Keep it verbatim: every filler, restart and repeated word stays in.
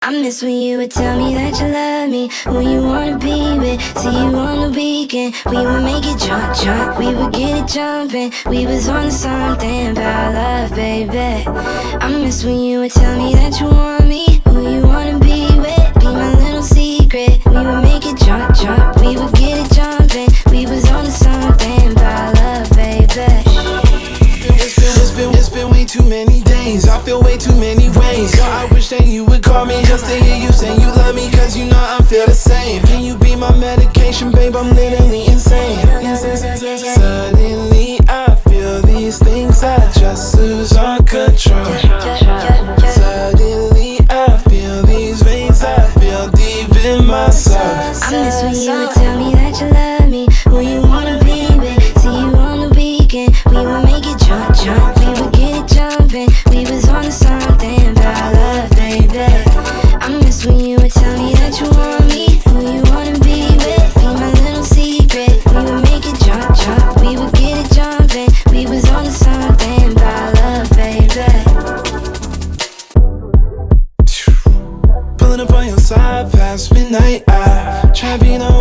I miss when you would tell me that you love me, who you wanna be with. See you on the weekend, we would make it jump, jump. We would get it jumping, we was on something about love, baby. I miss when you would tell me that you want me, who you wanna be with. Be my little secret, we would make it jump, jump. We would get it jumping, we was on something about love, baby. It's been, it's been, it's been way too many days, I feel way too many ways. Girl, I wish that you would call me just to hear you say you love me, cause you know I feel the same. Can you be my medication, babe? I'm literally insane. Suddenly I feel these things, I just lose all control. Suddenly I feel these veins, I feel deep in my soul. I miss when you would tell me that you love me, who you wanna be with. See you on the weekend, we would make it jump, jump. We would get it jumping, we was on something about love, baby. I miss when you would tell me that you want me, who you wanna be with. Be my little secret, we would make it jump, jump. We would get it jumping, we was on something about love, baby. Pulling up on your side past midnight, I try being a